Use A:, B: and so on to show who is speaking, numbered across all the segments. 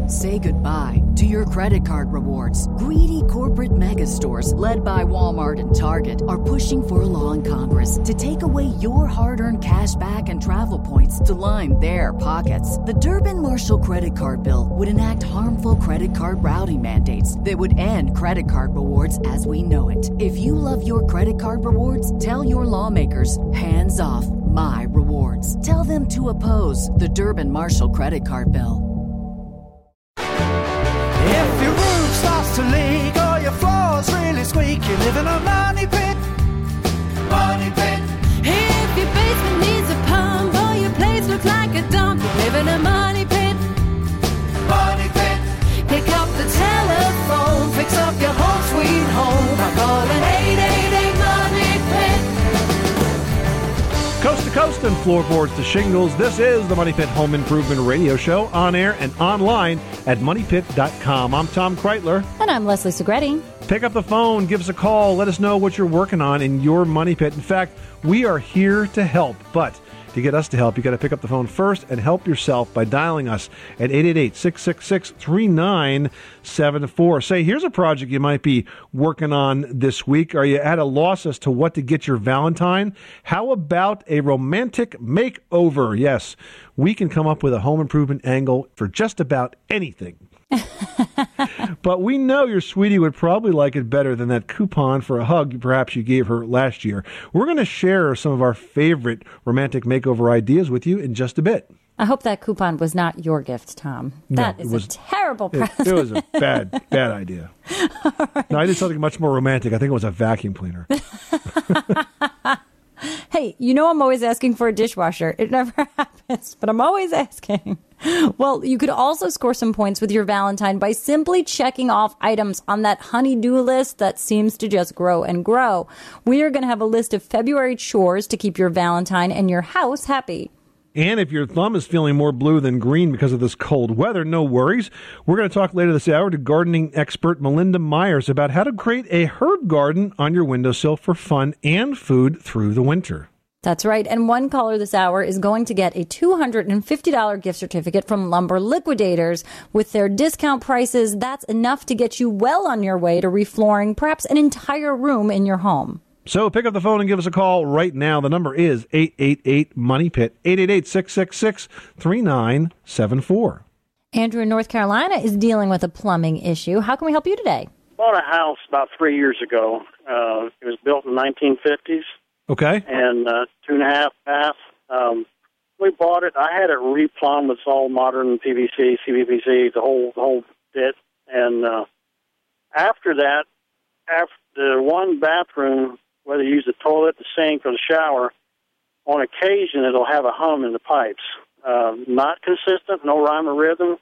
A: Say goodbye to your credit card rewards. Greedy corporate mega stores, led by Walmart and Target, are pushing for a law in Congress to take away your hard-earned cash back and travel points to line their pockets. The Durbin-Marshall credit card bill would enact harmful credit card routing mandates that would end credit card rewards as we know it. If you love your credit card rewards, tell your lawmakers, hands off my rewards. Tell them to oppose the Durbin-Marshall credit card bill.
B: If your roof starts to leak or your floor's really squeak, you live in a money pit. Money pit.
C: If your basement needs a pump or your place looks like a dump, you live in a money pit.
B: Money pit.
C: Pick up the telephone, fix up your home sweet home by calling 888 Money Pit.
D: Coast to coast and floorboards to shingles, this is the Money Pit Home Improvement Radio Show, on air and online at moneypit.com. I'm Tom Kreitler.
E: And I'm Leslie Segretti.
D: Pick up the phone, give us a call, let us know what you're working on in your Money Pit. In fact, we are here to help, but to get us to help, you got to pick up the phone first and help yourself by dialing us at 888-666-3974. Say, here's a project you might be working on this week. Are you at a loss as to what to get your Valentine? How about a romantic makeover? Yes, we can come up with a home improvement angle for just about anything. But we know your sweetie would probably like it better than that coupon for a hug perhaps you gave her last year. We're going to share some of our favorite romantic makeover ideas with you in just a bit.
E: I hope that coupon was not your gift, Tom. That is a terrible present.
D: It was a bad idea. Right. No, I did something much more romantic. I think it was a vacuum cleaner.
E: Hey, you know I'm always asking for a dishwasher. It never happens, but I'm always asking. Well, you could also score some points with your Valentine by simply checking off items on that honey-do list that seems to just grow and grow. We are going to have a list of February chores to keep your Valentine and your house happy.
D: And if your thumb is feeling more blue than green because of this cold weather, no worries. We're going to talk later this hour to gardening expert Melinda Myers about how to create a herb garden on your windowsill for fun and food through the winter.
E: That's right. And one caller this hour is going to get a $250 gift certificate from Lumber Liquidators. With their discount prices, that's enough to get you well on your way to reflooring perhaps an entire room in your home.
D: So pick up the phone and give us a call right now. The number is 888-MONEY-PIT, 888-666-3974.
E: Andrew in North Carolina is dealing with a plumbing issue. How can we help you today?
F: Bought a house about 3 years ago. It was built in the 1950s.
D: Okay.
F: And 2.5 baths. We bought it. I had it replumbed with all modern PVC, CVPC, the whole bit. And after that, after the one bathroom, whether you use the toilet, the sink, or the shower, on occasion it'll have a hum in the pipes. Not consistent, no rhyme or rhythm.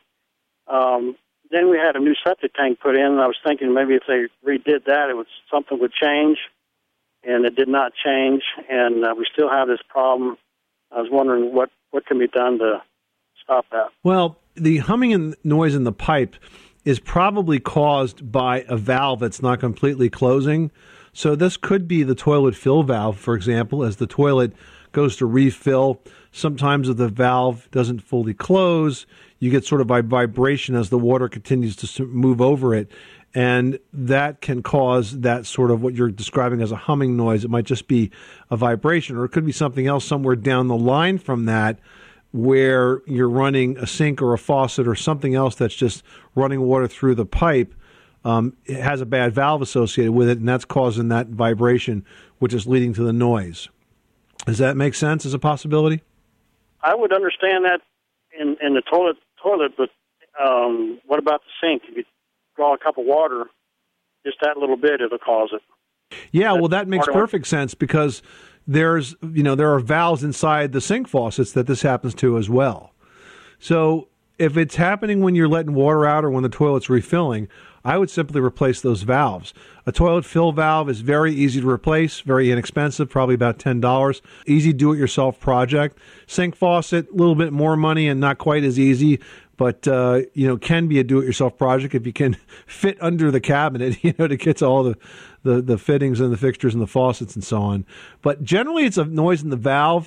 F: Then we had a new septic tank put in, and I was thinking maybe if they redid that, something would change, and it did not change, and we still have this problem. I was wondering what can be done to stop that.
D: Well, the humming and noise in the pipe is probably caused by a valve that's not completely closing. So this could be the toilet fill valve, for example. As the toilet goes to refill, sometimes if the valve doesn't fully close, you get sort of a vibration as the water continues to move over it. And that can cause that sort of what you're describing as a humming noise. It might just be a vibration, or it could be something else somewhere down the line from that, where you're running a sink or a faucet or something else that's just running water through the pipe. It has a bad valve associated with it, and that's causing that vibration, which is leading to the noise. Does that make sense as a possibility?
F: I would understand that in the toilet, but what about the sink? If you draw a cup of water, just that little bit, it'll cause it.
D: Yeah, well, that makes perfect sense, because there are valves inside the sink faucets that this happens to as well. So if it's happening when you're letting water out or when the toilet's refilling, I would simply replace those valves. A toilet fill valve is very easy to replace, very inexpensive, probably about $10. Easy do-it-yourself project. Sink faucet, a little bit more money and not quite as easy, but can be a do-it-yourself project if you can fit under the cabinet, to get to all the fittings and the fixtures and the faucets and so on. But generally, it's a noise in the valve.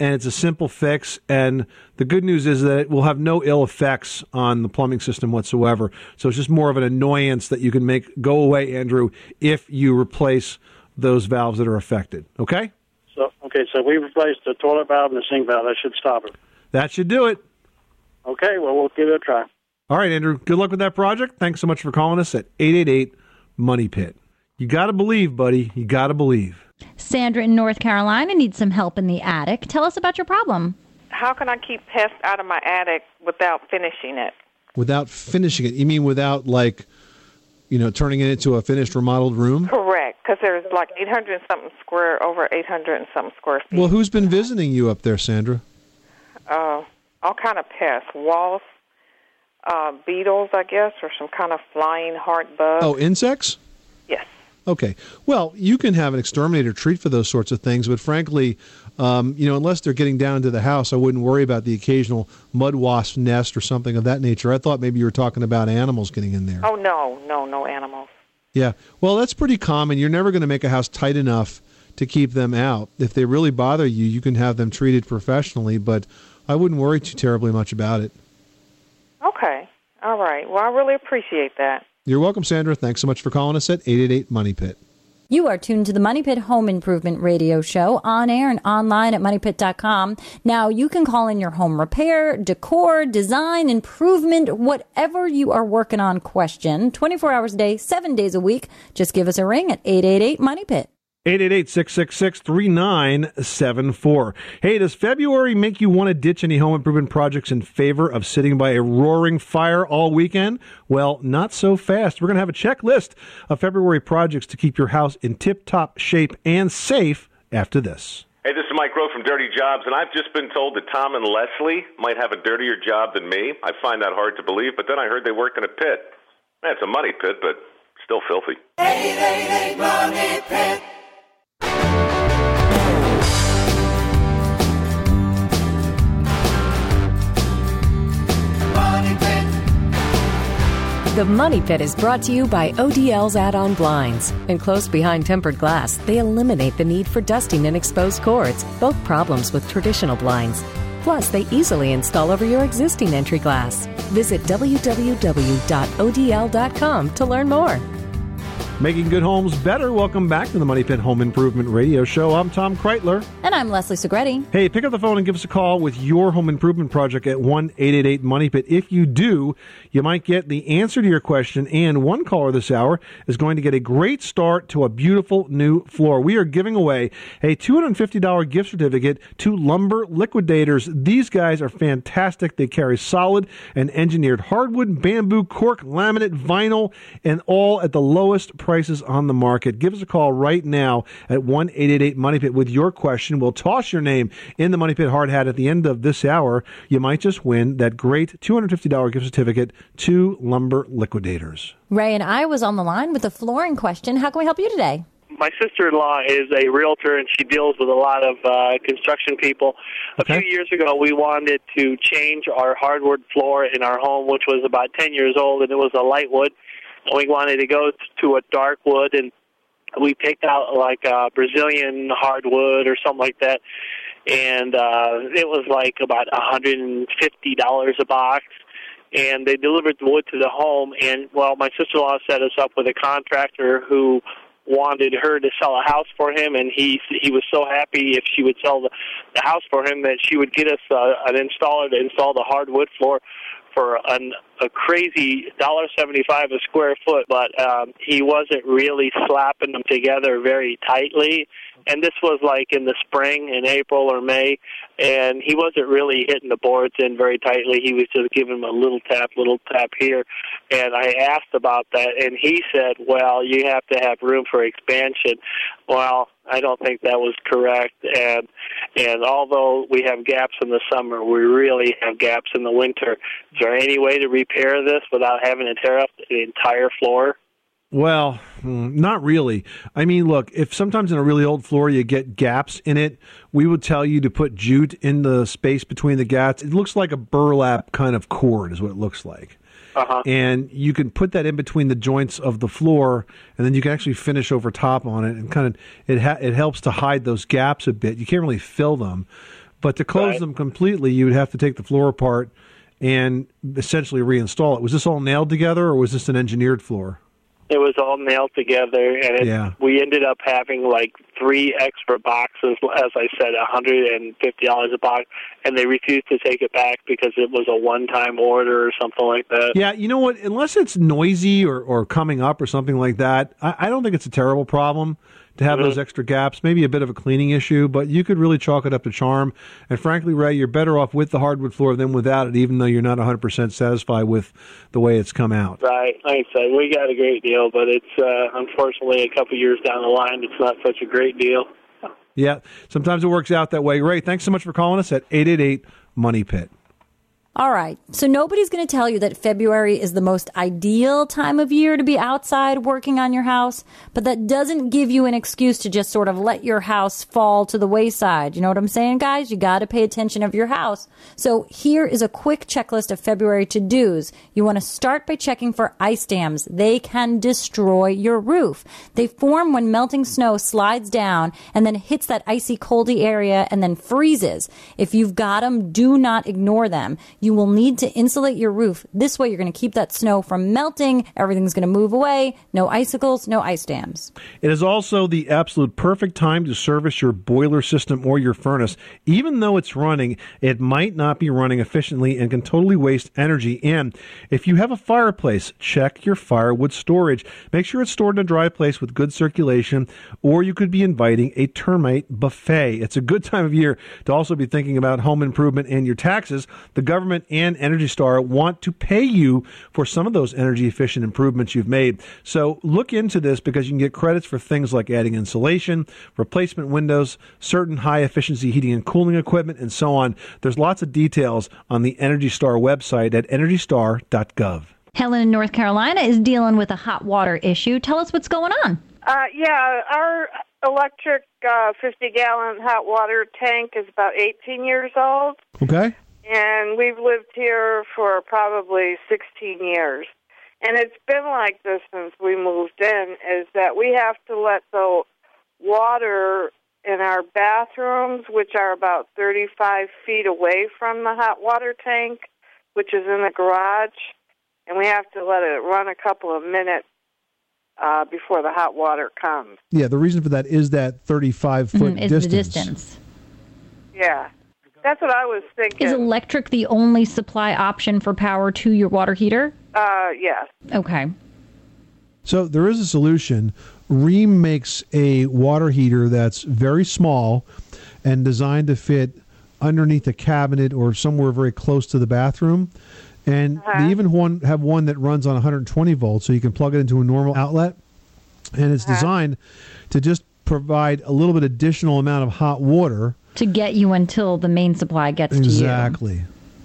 D: and it's a simple fix. And the good news is that it will have no ill effects on the plumbing system whatsoever. So it's just more of an annoyance that you can make go away, Andrew, if you replace those valves that are affected. Okay?
F: So we replaced the toilet valve and the sink valve. That should stop it.
D: That should do it.
F: Okay, well, we'll give it a try.
D: All right, Andrew, good luck with that project. Thanks so much for calling us at 888-MONEY-PIT. You got to believe, buddy. You got to believe.
E: Sandra in North Carolina needs some help in the attic. Tell us about your problem.
G: How can I keep pests out of my attic without finishing it?
D: Without finishing it? You mean without, like, turning it into a finished remodeled room?
G: Correct, because there's like 800 and something square, over 800 and something square feet.
D: Well, who's been visiting you up there, Sandra?
G: All kind of pests, wasps, beetles, I guess, or some kind of flying heart bug.
D: Oh, insects?
G: Yes.
D: Okay. Well, you can have an exterminator treat for those sorts of things, but frankly, unless they're getting down to the house, I wouldn't worry about the occasional mud wasp nest or something of that nature. I thought maybe you were talking about animals getting in there.
G: Oh, no animals.
D: Yeah. Well, that's pretty common. You're never going to make a house tight enough to keep them out. If they really bother you, you can have them treated professionally, but I wouldn't worry too terribly much about it.
G: Okay. All right. Well, I really appreciate that.
D: You're welcome, Sandra. Thanks so much for calling us at 888-MONEY-PIT.
E: You are tuned to the Money Pit Home Improvement Radio Show on air and online at MoneyPit.com. Now, you can call in your home repair, decor, design, improvement, whatever you are working on question, 24 hours a day, 7 days a week. Just give us a ring at 888-MONEY-PIT. 888-666-3974. Hey, does February make you want to ditch any home improvement projects in favor of sitting by a roaring fire all weekend? Well, not so fast. We're going to have a checklist of February projects to keep your house in tip-top shape and safe after this.
H: Hey, this is Mike Rowe from Dirty Jobs, and I've just been told that Tom and Leslie might have a dirtier job than me. I find that hard to believe, but then I heard they work in a pit. It's a money pit, but still filthy.
B: 888-MONEY-PIT.
I: The Money Pit is brought to you by ODL's add-on blinds. Enclosed behind tempered glass, they eliminate the need for dusting and exposed cords, both problems with traditional blinds. Plus, they easily install over your existing entry glass. Visit www.odl.com to learn more.
D: Making good homes better. Welcome back to the Money Pit Home Improvement Radio Show. I'm Tom Kreitler.
E: And I'm Leslie Segretti.
D: Hey, pick up the phone and give us a call with your home improvement project at 1-888-MONEY-PIT. If you do, you might get the answer to your question, and one caller this hour is going to get a great start to a beautiful new floor. We are giving away a $250 gift certificate to Lumber Liquidators. These guys are fantastic. They carry solid and engineered hardwood, bamboo, cork, laminate, vinyl, and all at the lowest prices on the market. Give us a call right now at 1-888-MONEY-PIT with your question. We'll toss your name in the Money Pit hard hat at the end of this hour. You might just win that great $250 gift certificate to Lumber Liquidators.
E: Ray and I was on the line with a flooring question. How can we help you today?
J: My sister-in-law is a realtor, and she deals with a lot of construction people.
D: Okay.
J: A few years ago, we wanted to change our hardwood floor in our home, which was about 10 years old, and it was a light wood. And we wanted to go to a dark wood, and we picked out like a Brazilian hardwood or something like that, and it was like about $150 a box. And they delivered the wood to the home, and, well, my sister-in-law set us up with a contractor who wanted her to sell a house for him, and he was so happy if she would sell the house for him that she would get us an installer to install the hardwood floor for a crazy $1.75 a square foot, but he wasn't really slapping them together very tightly. And this was like in the spring, in April or May, and he wasn't really hitting the boards in very tightly. He was just giving them a little tap here. And I asked about that, and he said, well, you have to have room for expansion. Well, I don't think that was correct. And although we have gaps in the summer, we really have gaps in the winter. Is there any way to repair this without having to tear up the entire floor?
D: Well, not really. I mean, look, if sometimes in a really old floor you get gaps in it, we would tell you to put jute in the space between the gaps. It looks like a burlap kind of cord is what it looks like.
J: Uh-huh.
D: And you can put that in between the joints of the floor, and then you can actually finish over top on it, and kind of it helps to hide those gaps a bit. You can't really fill them. But to close
J: Right.
D: them completely, you would have to take the floor apart and essentially reinstall it. Was this all nailed together, or was this an engineered floor?
J: It was all nailed together, and we ended up having like 3 extra boxes, as I said, $150 a box, and they refused to take it back because it was a one-time order or something like that.
D: Yeah, you know what? Unless it's noisy or coming up or something like that, I don't think it's a terrible problem to have those extra gaps. Maybe a bit of a cleaning issue, but you could really chalk it up to charm. And frankly, Ray, you're better off with the hardwood floor than without it, even though you're not 100% satisfied with the way it's come out.
J: Right. Like I said, we got a great deal, but it's unfortunately a couple years down the line, it's not such a great deal.
D: Yeah, sometimes it works out that way. Ray, thanks so much for calling us at 888-MONEY-PIT.
E: All right. So nobody's going to tell you that February is the most ideal time of year to be outside working on your house, but that doesn't give you an excuse to just sort of let your house fall to the wayside. You know what I'm saying, guys? You got to pay attention of your house. So here is a quick checklist of February to-dos. You want to start by checking for ice dams. They can destroy your roof. They form when melting snow slides down and then hits that icy, coldy area and then freezes. If you've got them, do not ignore them. You will need to insulate your roof. This way, you're going to keep that snow from melting. Everything's going to move away. No icicles, no ice dams.
D: It is also the absolute perfect time to service your boiler system or your furnace. Even though it's running, it might not be running efficiently and can totally waste energy. And if you have a fireplace, check your firewood storage. Make sure it's stored in a dry place with good circulation, or you could be inviting a termite buffet. It's a good time of year to also be thinking about home improvement and your taxes. The government and Energy Star want to pay you for some of those energy efficient improvements you've made. So look into this because you can get credits for things like adding insulation, replacement windows, certain high efficiency heating and cooling equipment, and so on. There's lots of details on the Energy Star website at energystar.gov.
K: Helen in North Carolina is dealing with a hot water issue. Tell us what's going on.
G: Yeah, our electric 50-gallon hot water tank is about 18 years old.
D: Okay.
G: And we've lived here for probably 16 years. And it's been like this since we moved in, is that we have to let the water in our bathrooms, which are about 35 feet away from the hot water tank, which is in the garage, and we have to let it run a couple of minutes before the hot water comes.
D: Yeah, the reason for that is that 35-foot
K: is
D: distance.
K: the distance.
G: Yeah. That's what I was thinking.
K: Is electric the only supply option for power to your water heater?
G: Yes.
K: Okay.
D: So there is a solution. Rheem makes a water heater that's very small and designed to fit underneath a cabinet or somewhere very close to the bathroom. And they even have one that runs on 120 volts, so you can plug it into a normal outlet. And it's designed to just provide a little bit additional amount of hot water
K: to get you until the main supply gets to you.
D: Exactly.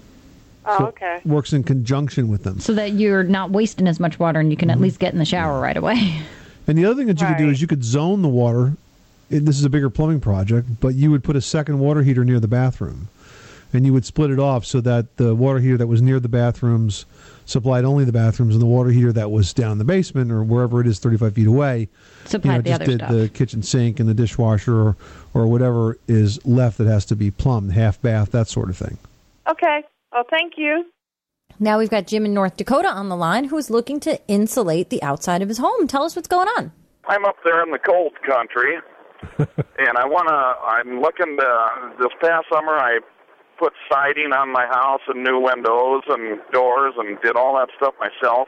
G: Oh, okay.
D: Works in conjunction with them.
K: So that you're not wasting as much water and you can at least get in the shower right away.
D: And the other thing that you could do is you could zone the water. This is a bigger plumbing project, but you would put a second water heater near the bathroom. And you would split it off so that the water heater that was near the bathrooms supplied only the bathrooms, and the water heater that was down in the basement or wherever it is 35 feet away
K: supplied the
D: just
K: other
D: did
K: stuff.
D: The kitchen sink and the dishwasher or whatever is left that has to be plumbed, half bath, that sort of thing.
G: Okay. Well, thank you.
E: Now we've got Jim in North Dakota on the line who's looking to insulate the outside of his home. Tell us what's going on.
L: I'm up there in the cold country, and I'm looking to, this past summer I put siding on my house and new windows and doors and did all that stuff myself.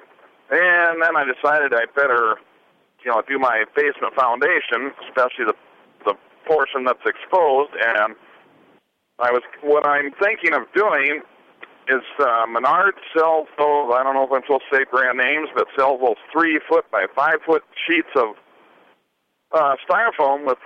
L: And then I decided I better, do my basement foundation, especially the portion that's exposed. And what I'm thinking of doing is Menards sells those, I don't know if I'm supposed to say brand names, but sells those 3-foot by 5-foot sheets of styrofoam with,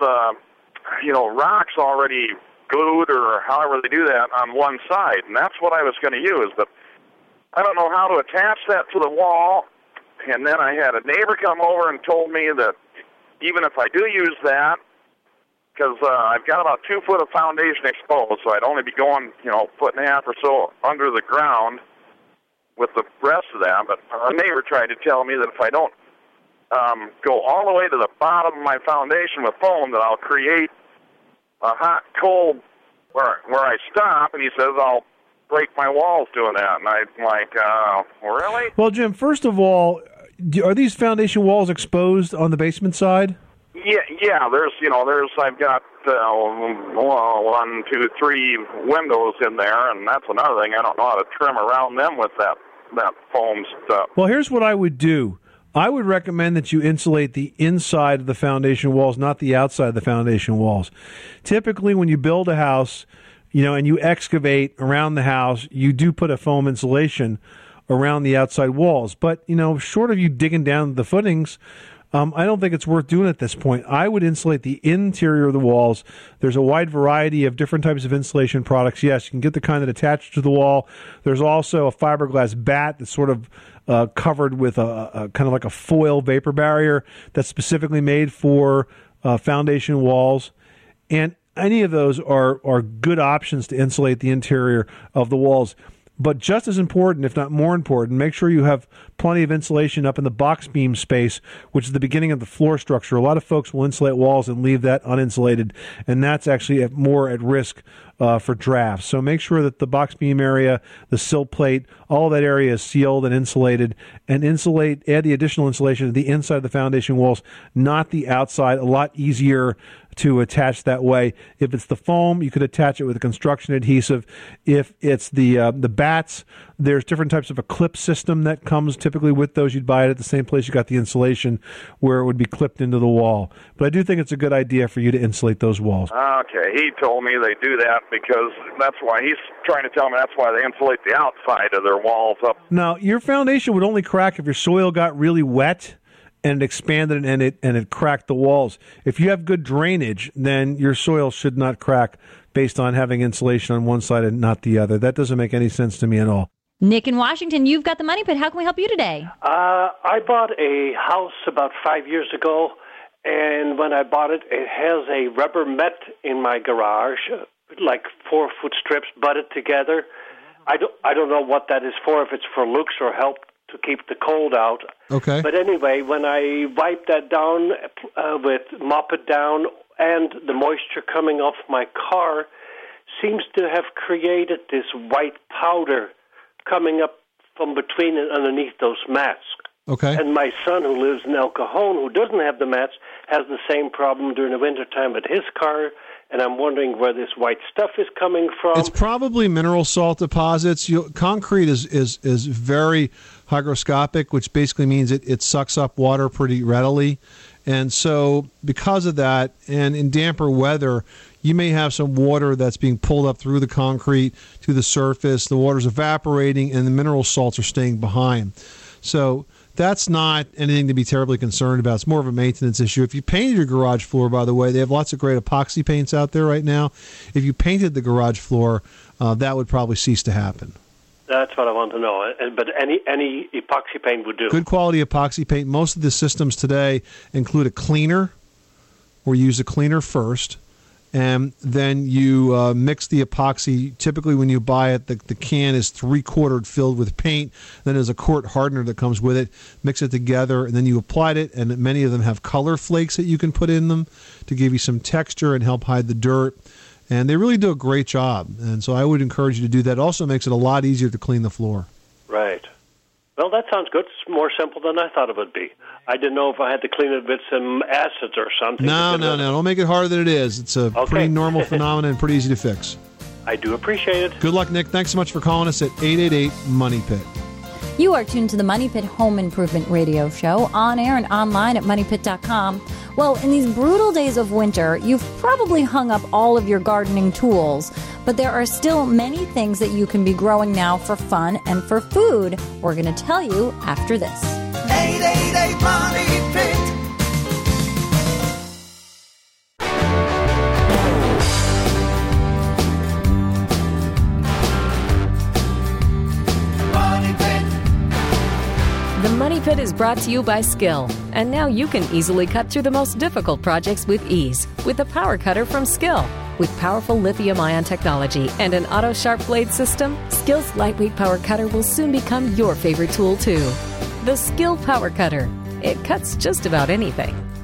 L: rocks already glued or however they do that on one side. And that's what I was going to use, but I don't know how to attach that to the wall. And then I had a neighbor come over and told me that even if I do use that, because I've got about 2 foot of foundation exposed, so I'd only be going, 1.5 foot or so under the ground with the rest of that. But a neighbor tried to tell me that if I don't go all the way to the bottom of my foundation with foam, that I'll create a hot, cold where I stop, and he says I'll break my walls doing that. And I'm like, really?
D: Well, Jim, first of all, are these foundation walls exposed on the basement side?
L: Yeah. I've got 1, 2, 3 windows in there, and that's another thing. I don't know how to trim around them with that foam stuff.
D: Well, here's what I would do. I would recommend that you insulate the inside of the foundation walls, not the outside of the foundation walls. Typically, when you build a house, and you excavate around the house, you do put a foam insulation around the outside walls. But, short of you digging down the footings, I don't think it's worth doing at this point. I would insulate the interior of the walls. There's a wide variety of different types of insulation products. Yes, you can get the kind that attaches to the wall. There's also a fiberglass bat that's sort of covered with a kind of like a foil vapor barrier that's specifically made for foundation walls. And any of those are good options to insulate the interior of the walls. But just as important, if not more important, make sure you have plenty of insulation up in the box beam space, which is the beginning of the floor structure. A lot of folks will insulate walls and leave that uninsulated, and that's actually more at risk for drafts. So make sure that the box beam area, the sill plate, all that area is sealed and insulated, and add the additional insulation to the inside of the foundation walls, not the outside. A lot easier to attach that way. If it's the foam, you could attach it with a construction adhesive. If it's the bats, there's different types of a clip system that comes typically with those. You'd buy it at the same place you got the insulation, where it would be clipped into the wall. But I do think it's a good idea for you to insulate those walls.
L: Okay, he told me they do that because that's why he's trying to tell me that's why they insulate the outside of their walls up.
D: Now, your foundation would only crack if your soil got really wet and it expanded and it cracked the walls. If you have good drainage, then your soil should not crack based on having insulation on one side and not the other. That doesn't make any sense to me at all.
K: Nick in Washington, you've got the Money Pit. How can we help you today?
M: I bought a house about 5 years ago, and when I bought it, it has a rubber mat in my garage, like 4-foot strips butted together. I don't know what that is for, if it's for looks or help to keep the cold out.
D: Okay.
M: But anyway, when I wipe that down mop it down, and the moisture coming off my car seems to have created this white powder coming up from between and underneath those mats.
D: Okay.
M: And my son, who lives in El Cajon, who doesn't have the mats, has the same problem during the wintertime with his car. And I'm wondering where this white stuff is coming from.
D: It's probably mineral salt deposits. Concrete is very hygroscopic, which basically means it sucks up water pretty readily. And so because of that, and in damper weather, you may have some water that's being pulled up through the concrete to the surface. The water's evaporating, and the mineral salts are staying behind. So that's not anything to be terribly concerned about. It's more of a maintenance issue. If you painted your garage floor, by the way, they have lots of great epoxy paints out there right now. If you painted the garage floor, that would probably cease to happen.
M: That's what I want to know. But any epoxy paint would do.
D: Good quality epoxy paint. Most of the systems today include a cleaner, or you use a cleaner first, and then you mix the epoxy. Typically, when you buy it, the can is 3/4 filled with paint. Then there's a quart hardener that comes with it. Mix it together, and then you applied it. And many of them have color flakes that you can put in them to give you some texture and help hide the dirt. And they really do a great job. And so I would encourage you to do that. It also makes it a lot easier to clean the floor.
M: Right. Well, that sounds good. It's more simple than I thought it would be. I didn't know if I had to clean it with some acids or something.
D: No. Don't make it harder than it is. It's a pretty normal phenomenon and pretty easy to fix.
M: I do appreciate it.
D: Good luck, Nick. Thanks so much for calling us at 888-MONEY-PIT.
E: You are tuned to the Money Pit Home Improvement Radio Show, on air and online at MoneyPit.com. Well, in these brutal days of winter, you've probably hung up all of your gardening tools, but there are still many things that you can be growing now for fun and for food. We're going to tell you after this.
B: 888 Money Pit.
I: The Money Pit is brought to you by Skill. And now you can easily cut through the most difficult projects with ease with the Power Cutter from Skill. With powerful lithium-ion technology and an auto-sharp blade system, Skill's lightweight Power Cutter will soon become your favorite tool, too. The Skill Power Cutter. It cuts just about anything.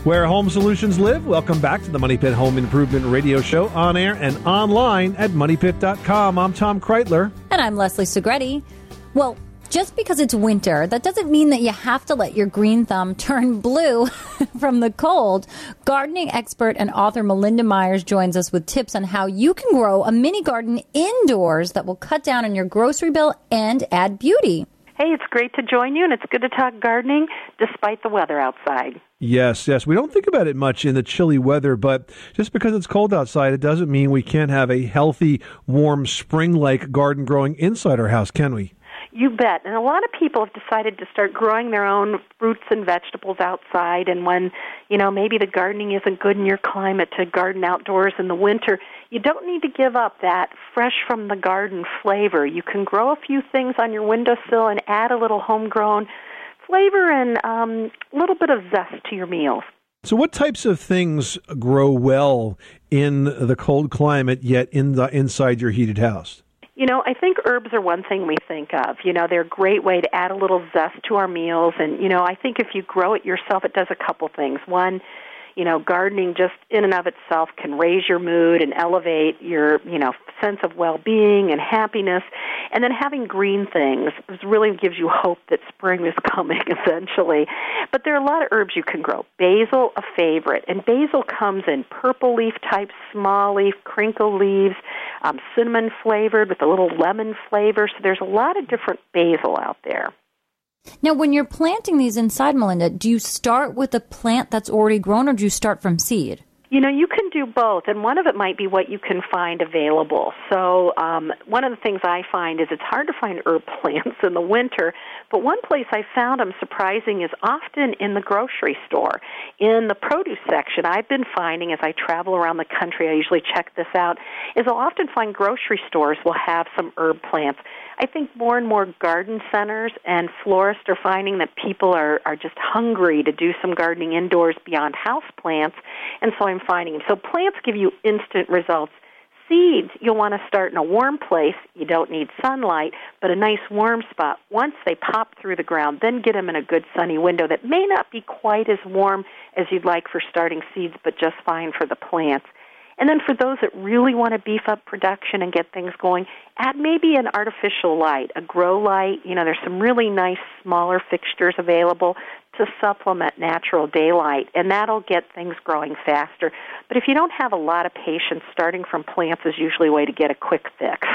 D: Where home solutions live. Welcome back to the Money Pit Home Improvement Radio Show, on air and online at moneypit.com. I'm Tom Kreitler.
E: And I'm Leslie Segretti. Well, just because it's winter, that doesn't mean that you have to let your green thumb turn blue from the cold. Gardening expert and author Melinda Myers joins us with tips on how you can grow a mini garden indoors that will cut down on your grocery bill and add beauty.
N: Hey, it's great to join you, and it's good to talk gardening despite the weather outside.
D: Yes. We don't think about it much in the chilly weather, but just because it's cold outside, it doesn't mean we can't have a healthy, warm, spring-like garden growing inside our house, can we?
N: You bet. And a lot of people have decided to start growing their own fruits and vegetables outside. And when, maybe the gardening isn't good in your climate to garden outdoors in the winter, you don't need to give up that fresh from the garden flavor. You can grow a few things on your windowsill and add a little homegrown flavor and a little bit of zest to your meals.
D: So what types of things grow well in the cold climate, yet inside your heated house?
N: I think herbs are one thing we think of. They're a great way to add a little zest to our meals. And, I think if you grow it yourself, it does a couple things. One, gardening just in and of itself can raise your mood and elevate your, sense of well-being and happiness. And then having green things really gives you hope that spring is coming eventually. But there are a lot of herbs you can grow. Basil, a favorite. And basil comes in purple leaf type, small leaf, crinkle leaves, cinnamon flavored with a little lemon flavor. So there's a lot of different basil out there.
E: Now, when you're planting these inside, Melinda, do you start with a plant that's already grown, or do you start from seed?
N: You can do both, and one of it might be what you can find available. So one of the things I find is it's hard to find herb plants in the winter, but one place I found them surprising is often in the grocery store. In the produce section, I've been finding as I travel around the country, I usually check this out, is I'll often find grocery stores will have some herb plants. I think more and more garden centers and florists are finding that people are just hungry to do some gardening indoors beyond house plants, and so I'm finding them. So plants give you instant results. Seeds, you'll want to start in a warm place. You don't need sunlight, but a nice warm spot. Once they pop through the ground, then get them in a good sunny window that may not be quite as warm as you'd like for starting seeds, but just fine for the plants. And then for those that really want to beef up production and get things going, add maybe an artificial light, a grow light. There's some really nice smaller fixtures available to supplement natural daylight, and that'll get things growing faster. But if you don't have a lot of patience, starting from plants is usually a way to get a quick fix.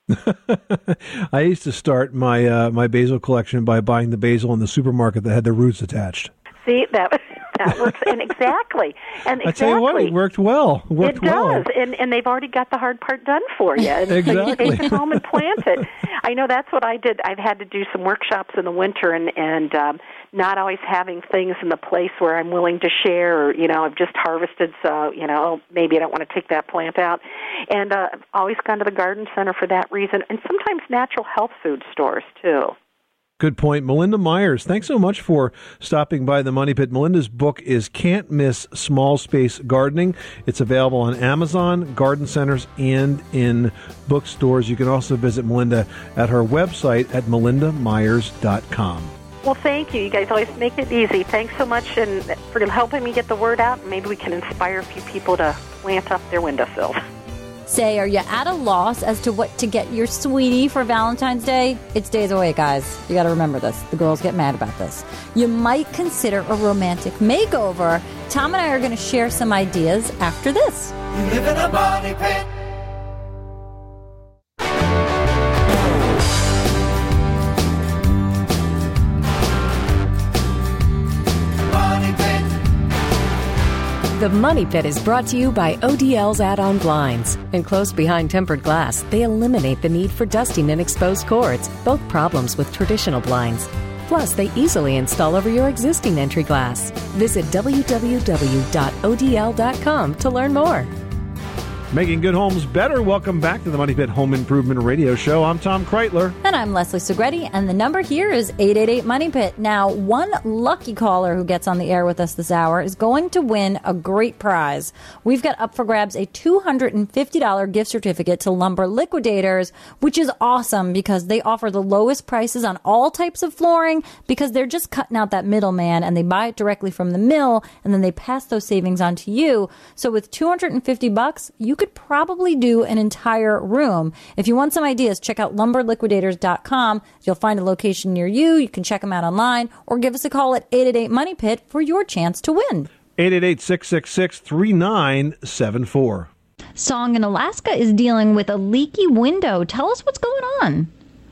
D: I used to start my basil collection by buying the basil in the supermarket that had the roots attached.
N: See, that works, and exactly.
D: I tell you what, it worked well.
N: It does, and they've already got the hard part done for you.
D: Exactly.
N: So you take it home and plant it. I know that's what I did. I've had to do some workshops in the winter, and not always having things in the place where I'm willing to share, or, I've just harvested, so, maybe I don't want to take that plant out. And I've always gone to the garden center for that reason, and sometimes natural health food stores, too.
D: Good point. Melinda Myers, thanks so much for stopping by the Money Pit. Melinda's book is Can't Miss Small Space Gardening. It's available on Amazon, garden centers, and in bookstores. You can also visit Melinda at her website at melindamyers.com.
N: Well, thank you. You guys always make it easy. Thanks so much and for helping me get the word out. Maybe we can inspire a few people to plant up their windowsills.
E: Say, are you at a loss as to what to get your sweetie for Valentine's Day? It's days away, guys. You got to remember this. The girls get mad about this. You might consider a romantic makeover. Tom and I are going to share some ideas after this.
B: You live in a money pit.
I: The Money Pit is brought to you by ODL's add-on blinds. Enclosed behind tempered glass, they eliminate the need for dusting and exposed cords, both problems with traditional blinds. Plus, they easily install over your existing entry glass. Visit www.odl.com to learn more.
D: Making good homes better. Welcome back to the Money Pit Home Improvement Radio Show. I'm Tom Kreitler.
E: And I'm Leslie Segretti, and the number here is 888-MONEY-PIT. Now, one lucky caller who gets on the air with us this hour is going to win a great prize. We've got up for grabs a $250 gift certificate to Lumber Liquidators, which is awesome because they offer the lowest prices on all types of flooring because they're just cutting out that middleman, and they buy it directly from the mill, and then they pass those savings on to you. So with $250, you could probably do an entire room. If you want some ideas, check out lumberliquidators.com. You'll find a location near you. You can check them out online or give us a call at 888-MONEY-PIT for your chance to win.
D: 888-666-3974.
K: Song in Alaska is dealing with a leaky window. Tell us what's going on.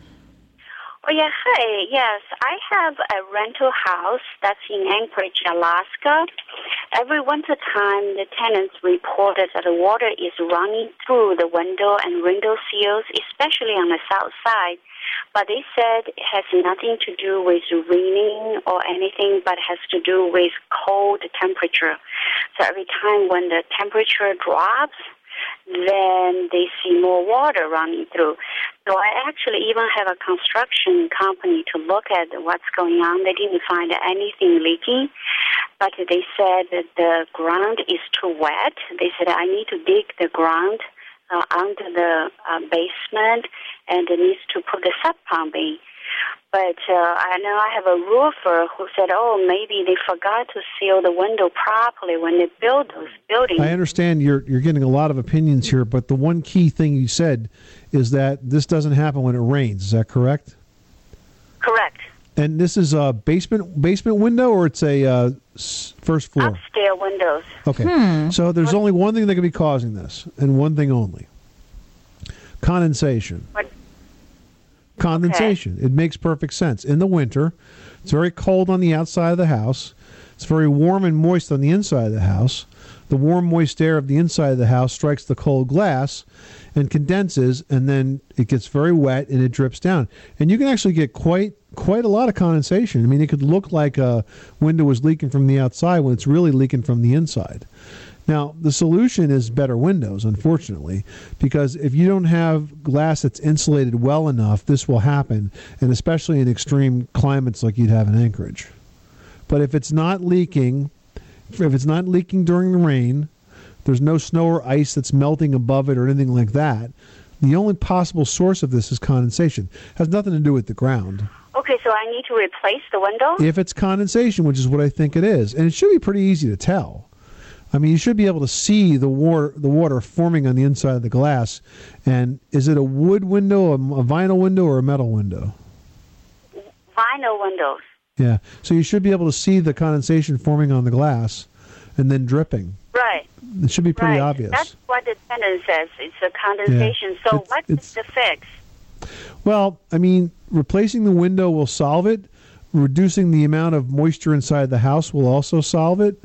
O: Oh, yeah. Hi. Yes, I have a rental house that's in Anchorage, Alaska. Every winter time, the tenants reported that the water is running through the window and window sills, especially on the south side. But they said it has nothing to do with raining or anything, but has to do with cold temperature. So every time when the temperature drops, then they see more water running through. So I actually even have a construction company to look at what's going on. They didn't find anything leaking, but they said that the ground is too wet. They said I need to dig the ground under the basement, and it needs to put the sub pump in. But I know I have a roofer who said, oh, maybe they forgot to seal the window properly when they build those buildings.
D: I understand you're getting a lot of opinions here, but the one key thing you said is that this doesn't happen when it rains. Is that correct?
O: Correct.
D: And this is a basement window, or it's a first floor?
O: Upstairs windows.
D: Okay. So there's only one thing that could be causing this, and one thing only. Condensation.
O: What?
D: Condensation. Okay. It makes perfect sense. In the winter, it's very cold on the outside of the house. It's very warm and moist on the inside of the house. The warm, moist air of the inside of the house strikes the cold glass and condenses, and then it gets very wet and it drips down. And you can actually get quite a lot of condensation. I mean, it could look like a window was leaking from the outside when it's really leaking from the inside. Now, the solution is better windows, unfortunately, because if you don't have glass that's insulated well enough, this will happen, and especially in extreme climates like you'd have in Anchorage. But if it's not leaking during the rain, there's no snow or ice that's melting above it or anything like that, the only possible source of this is condensation. It has nothing to do with the ground.
O: Okay, so I need to replace the window?
D: If it's condensation, which is what I think it is, and it should be pretty easy to tell. I mean, you should be able to see the water forming on the inside of the glass. And is it a wood window, a vinyl window, or a metal window?
O: Vinyl windows.
D: Yeah. So you should be able to see the condensation forming on the glass and then dripping.
O: Right.
D: It should be pretty obvious.
O: That's what the tenant says. It's a condensation. Yeah. So what is the fix?
D: Well, I mean, replacing the window will solve it. Reducing the amount of moisture inside the house will also solve it.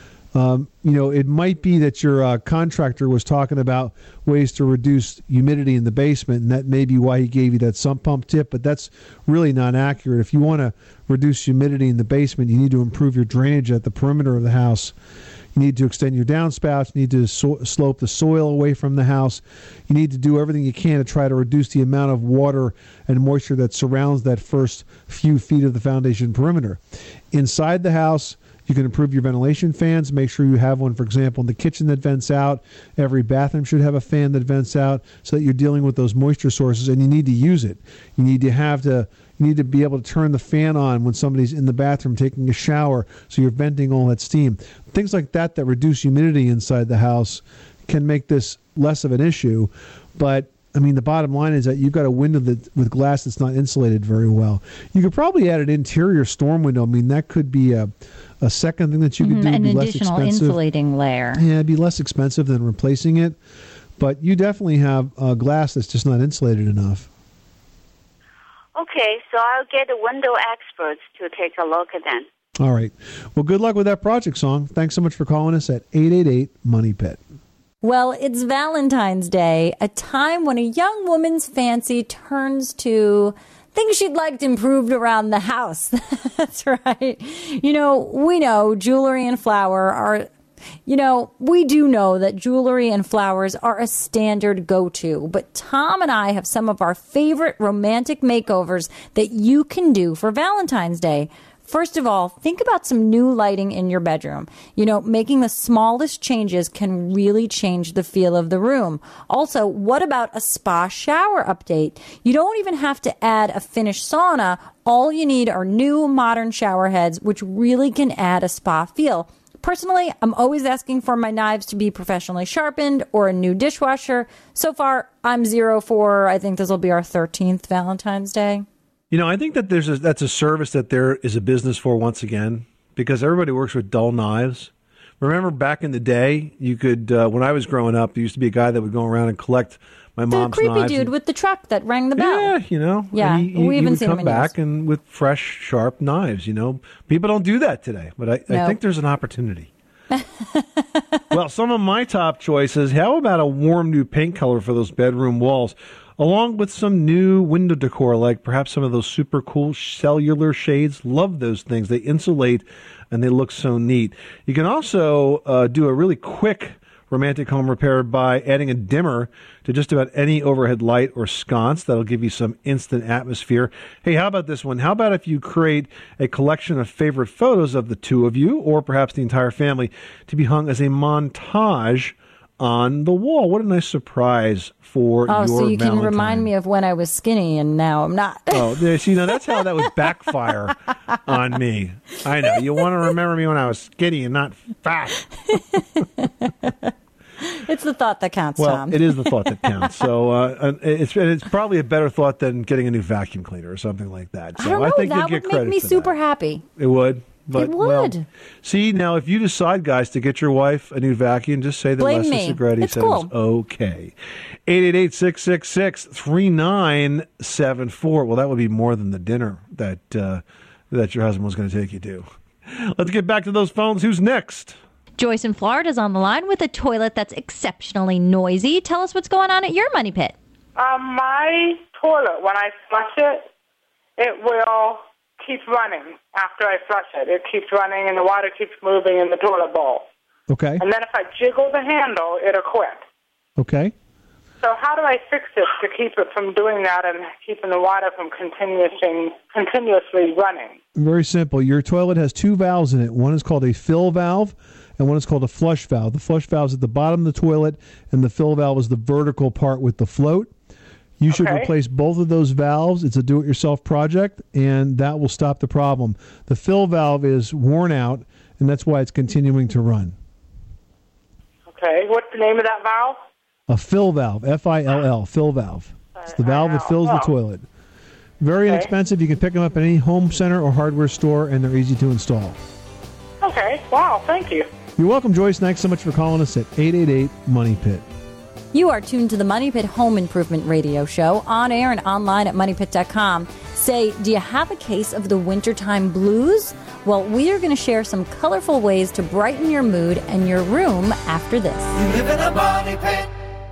D: It might be that your contractor was talking about ways to reduce humidity in the basement, and that may be why he gave you that sump pump tip, but that's really not accurate. If you want to reduce humidity in the basement, you need to improve your drainage at the perimeter of the house. You need to extend your downspouts. You need to slope the soil away from the house. You need to do everything you can to try to reduce the amount of water and moisture that surrounds that first few feet of the foundation perimeter. Inside the house, you can improve your ventilation fans. Make sure you have one, for example, in the kitchen that vents out. Every bathroom should have a fan that vents out so that you're dealing with those moisture sources, and you need to use it. You need to be able to turn the fan on when somebody's in the bathroom taking a shower so you're venting all that steam. Things like that reduce humidity inside the house can make this less of an issue. But, I mean, the bottom line is that you've got a window with glass that's not insulated very well. You could probably add an interior storm window. I mean, that could be a second thing that you could do.
K: An additional insulating layer.
D: Yeah, it'd be less expensive than replacing it. But you definitely have glass that's just not insulated enough.
O: Okay, so I'll get the window experts to take a look at them.
D: All right. Well, good luck with that project, Song. Thanks so much for calling us at 888-MONEY-PIT.
E: Well, it's Valentine's Day, a time when a young woman's fancy turns to things she'd liked improved around the house. That's right. We know jewelry and flour are You know, we do know that jewelry and flowers are a standard go-to, but Tom and I have some of our favorite romantic makeovers that you can do for Valentine's Day. First of all, think about some new lighting in your bedroom. You know, making the smallest changes can really change the feel of the room. Also, what about a spa shower update? You don't even have to add a finished sauna. All you need are new modern shower heads, which really can add a spa feel. Personally, I'm always asking for my knives to be professionally sharpened or a new dishwasher. So far, I'm 0 for, I think this will be our 13th Valentine's Day.
D: You know, I think that that's a service that there is a business for once again, because everybody works with dull knives. Remember back in the day, you could, when I was growing up, there used to be a guy that would go around and collect my mom's knives.
E: The creepy dude with the truck that rang the bell.
D: Yeah, you know.
E: Yeah, we haven't seen him in years.
D: He would come back and with fresh, sharp knives, you know. People don't do that today, but I think there's an opportunity. Well, some of my top choices, how about a warm new paint color for those bedroom walls, along with some new window decor, like perhaps some of those super cool cellular shades. Love those things. They insulate and they look so neat. You can also do a really quick romantic home repair by adding a dimmer to just about any overhead light or sconce. That'll give you some instant atmosphere. Hey, how about this one? How about if you create a collection of favorite photos of the two of you, or perhaps the entire family, to be hung as a montage on the wall? What a nice surprise for your
E: so you
D: Valentine.
E: can remind me of when I was skinny and now I'm not.
D: See, now that's how that would backfire on me. I know. You want to remember me when I was skinny and not fat.
E: It's the thought that counts, Tom.
D: It is the thought that counts. So it's probably a better thought than getting a new vacuum cleaner or something like that. So
E: I don't know.
D: think
E: that
D: you'd get
E: would
D: credit
E: make me
D: for
E: super
D: that.
E: happy.
D: It would. But,
E: it would.
D: See, now, if you decide, guys, to get your wife a new vacuum, just say that
E: Blame
D: Leslie
E: me.
D: Segretti
E: It's
D: said
E: cool.
D: it was okay. 888-666-3974. Well, that would be more than the dinner that your husband was going to take you to. Let's get back to those phones. Who's next?
K: Joyce in Florida is on the line with a toilet that's exceptionally noisy. Tell us what's going on at your money pit.
P: My toilet, when I flush it, it will keep running after I flush it. It keeps running and the water keeps moving in the toilet bowl.
D: Okay.
P: And then if I jiggle the handle, it'll quit.
D: Okay.
P: So how do I fix it to keep it from doing that and keeping the water from continuously running?
D: Very simple. Your toilet has two valves in it. One is called a fill valve, and one is called a flush valve. The flush valve is at the bottom of the toilet, and the fill valve is the vertical part with the float. You should replace both of those valves. It's a do-it-yourself project, and that will stop the problem. The fill valve is worn out, and that's why it's continuing to run.
P: Okay. What's the name of that valve?
D: A fill valve, F-I-L-L, fill valve. It's the valve that fills the toilet. Very inexpensive. You can pick them up at any home center or hardware store, and they're easy to install.
P: Okay. Wow. Thank you.
D: You're welcome, Joyce. Thanks so much for calling us at 888-MONEY-PIT.
E: You are tuned to the Money Pit Home Improvement Radio Show, on air and online at MoneyPit.com. Say, do you have a case of the wintertime blues? Well, we are going to share some colorful ways to brighten your mood and your room after this.
B: You live in a money pit.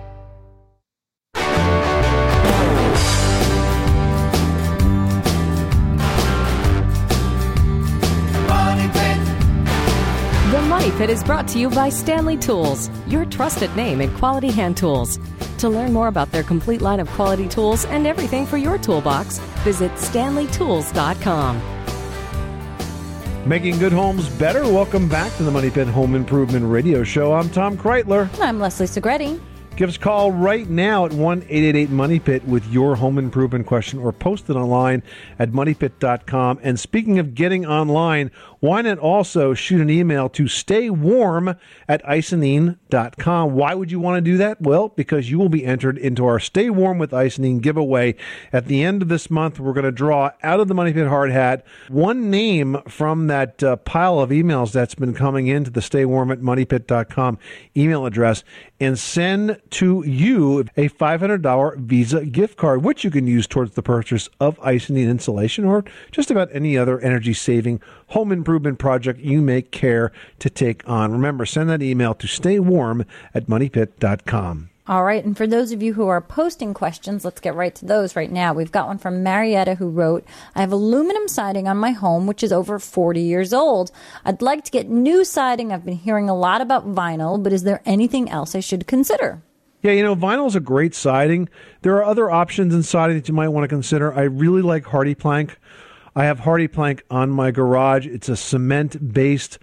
I: The Money Pit is brought to you by Stanley Tools, your trusted name in quality hand tools. To learn more about their complete line of quality tools and everything for your toolbox, visit StanleyTools.com.
D: Making good homes better. Welcome back to the Money Pit Home Improvement Radio Show. I'm Tom Kreitler.
E: I'm Leslie Segretti.
D: Give us a call right now at 1-888-MONEY-PIT with your home improvement question, or post it online at MoneyPit.com. And speaking of getting online, why not also shoot an email to staywarm@Icynene.com. Why would you want to do that? Well, because you will be entered into our Stay Warm with Icynene giveaway. At the end of this month, we're going to draw out of the Money Pit Hard Hat one name from that pile of emails that's been coming into the staywarm@MoneyPit.com email address, and send to you a $500 Visa gift card, which you can use towards the purchase of Icynene insulation or just about any other energy-saving home improvement project you may care to take on. Remember, send that email to staywarm@MoneyPit.com.
E: All right, and for those of you who are posting questions, let's get right to those right now. We've got one from Marietta who wrote, I have aluminum siding on my home, which is over 40 years old. I'd like to get new siding. I've been hearing a lot about vinyl, but is there anything else I should consider?
D: Yeah, vinyl is a great siding. There are other options in siding that you might want to consider. I really like Hardy Plank. I have Hardy Plank on my garage. It's a cement-based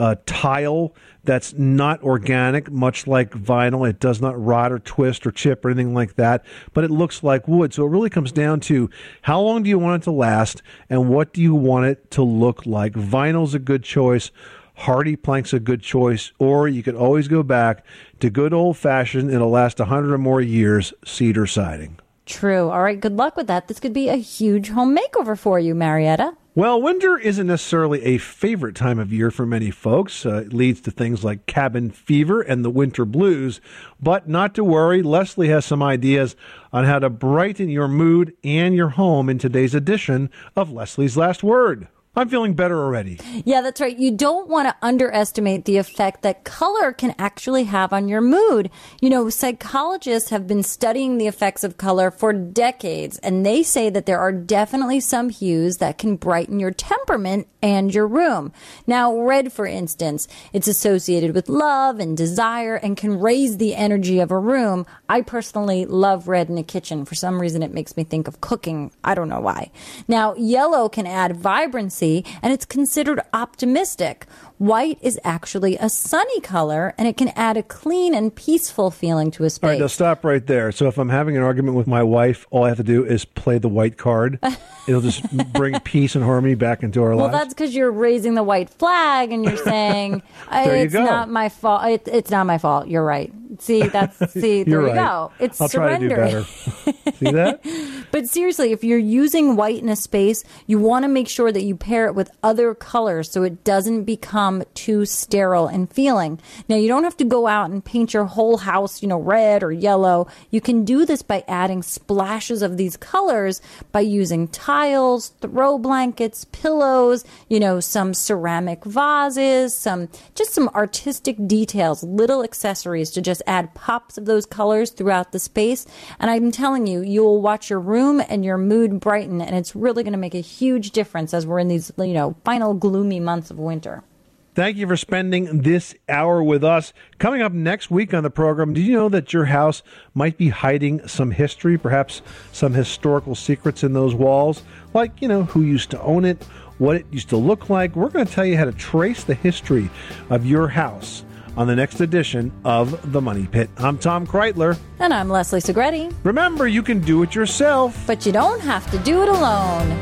D: tile that's not organic, much like vinyl. It does not rot or twist or chip or anything like that, but it looks like wood. So it really comes down to how long do you want it to last and what do you want it to look like. Vinyl's a good choice. Hardy Plank's a good choice, or you could always go back to good old-fashioned, it'll last 100 or more years, cedar siding.
E: True. All right, good luck with that. This could be a huge home makeover for you, Marietta.
D: Well, winter isn't necessarily a favorite time of year for many folks. It leads to things like cabin fever and the winter blues. But not to worry, Leslie has some ideas on how to brighten your mood and your home in today's edition of Leslie's Last Word. I'm feeling better already.
E: Yeah, that's right. You don't want to underestimate the effect that color can actually have on your mood. Psychologists have been studying the effects of color for decades, and they say that there are definitely some hues that can brighten your temperament and your room. Now, red, for instance, it's associated with love and desire and can raise the energy of a room. I personally love red in a kitchen. For some reason, it makes me think of cooking. I don't know why. Now, yellow can add vibrancy, and it's considered optimistic. White is actually a sunny color, and it can add a clean and peaceful feeling to a space.
D: All right, now stop right there. So if I'm having an argument with my wife, all I have to do is play the white card. It'll just bring peace and harmony back into our lives.
E: Well, that's because you're raising the white flag, and you're saying, it's not my fault. It's not my fault. You're right. See, there you go. It's
D: I'll
E: surrendering.
D: Try to do better. See that?
E: But seriously, if you're using white in a space, you want to make sure that you pair it with other colors so it doesn't become too sterile in feeling. Now, you don't have to go out and paint your whole house, red or yellow. You can do this by adding splashes of these colors by using tiles, throw blankets, pillows, some ceramic vases, some artistic details, little accessories to just add pops of those colors throughout the space. And I'm telling you, you'll watch your room and your mood brighten, and it's really going to make a huge difference as we're in these, final gloomy months of winter.
D: Thank you for spending this hour with us. Coming up next week on the program, do you know that your house might be hiding some history, perhaps some historical secrets in those walls? Like, who used to own it, what it used to look like. We're going to tell you how to trace the history of your house on the next edition of The Money Pit. I'm Tom Kreitler.
E: And I'm Leslie Segretti.
D: Remember, you can do it yourself,
E: but you don't have to do it alone.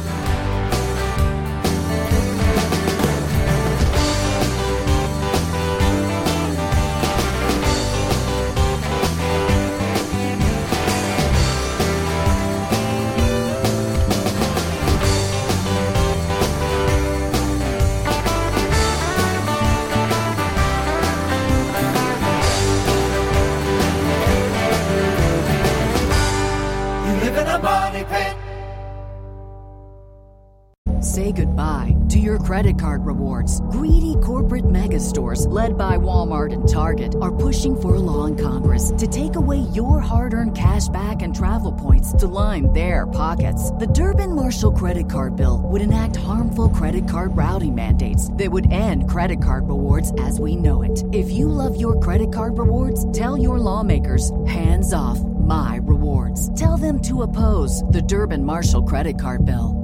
A: Say goodbye to your credit card rewards. Greedy corporate mega stores, led by Walmart and Target, are pushing for a law in Congress to take away your hard-earned cash back and travel points to line their pockets. The Durbin-Marshall credit card bill would enact harmful credit card routing mandates that would end credit card rewards as we know it. If you love your credit card rewards, tell your lawmakers, hands off my rewards. Tell them to oppose the Durbin-Marshall credit card bill.